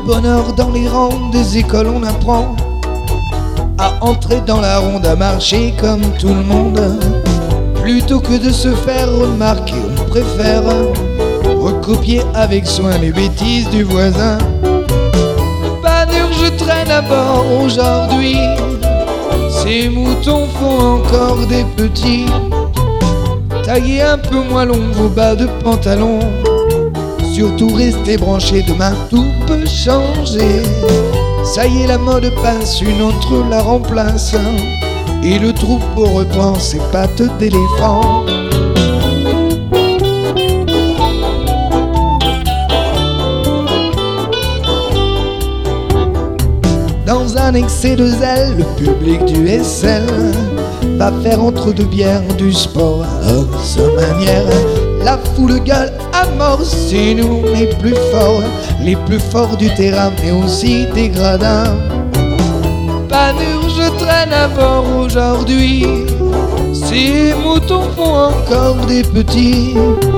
bonheur dans les rangs des écoles, on apprend à entrer dans la ronde, à marcher comme tout le monde. Plutôt que de se faire remarquer, on préfère recopier avec soin les bêtises du voisin. Panure, je traîne à bord aujourd'hui. Ces moutons font encore des petits. Taillez un peu moins long vos bas de pantalon. Surtout restez branchés, demain tout peut changer. Ça y est, la mode passe, une autre la remplace. Et le troupeau reprend ses pattes d'éléphant. Dans un excès de zèle, le public du SL va faire entre deux bières du sport à sa manière. La foule gueule à mort, c'est nous les plus forts du terrain, mais aussi des gradins. Panure, je traîne à bord aujourd'hui. Ces moutons font encore des petits.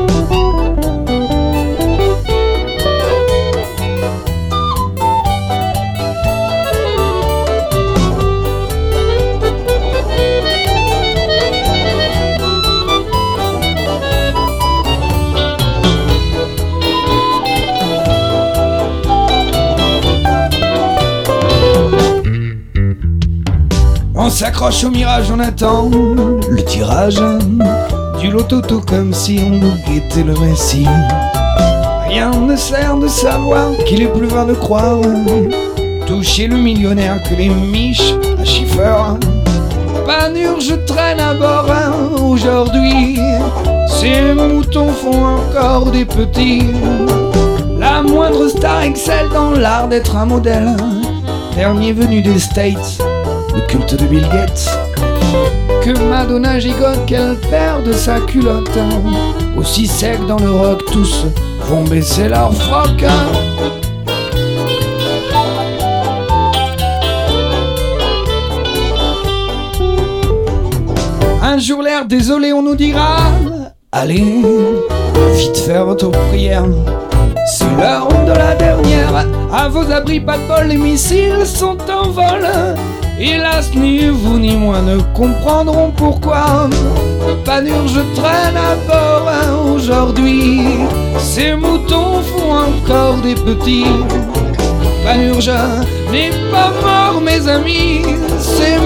On s'accroche au mirage, on attend le tirage du loto, tout comme si on était le messie. Rien ne sert de savoir qu'il est plus vain de croire toucher le millionnaire que les miches à chiffeur. Panure, je traîne à bord aujourd'hui. Ces moutons font encore des petits. La moindre star excelle dans l'art d'être un modèle. Dernier venu des States, le culte de Bill Gates. Que Madonna gigote, qu'elle perde sa culotte. Aussi sec dans le rock, tous vont baisser leur froc. Un jour l'air désolé, on nous dira: allez, vite faire votre prière, c'est l'heure de la dernière. À vos abris, pas de bol, les missiles sont en vol. Hélas, ni vous ni moi ne comprendront pourquoi. Panure, je traîne à bord aujourd'hui. Ces moutons font encore des petits. Panure, je n'ai pas mort, mes amis. Ces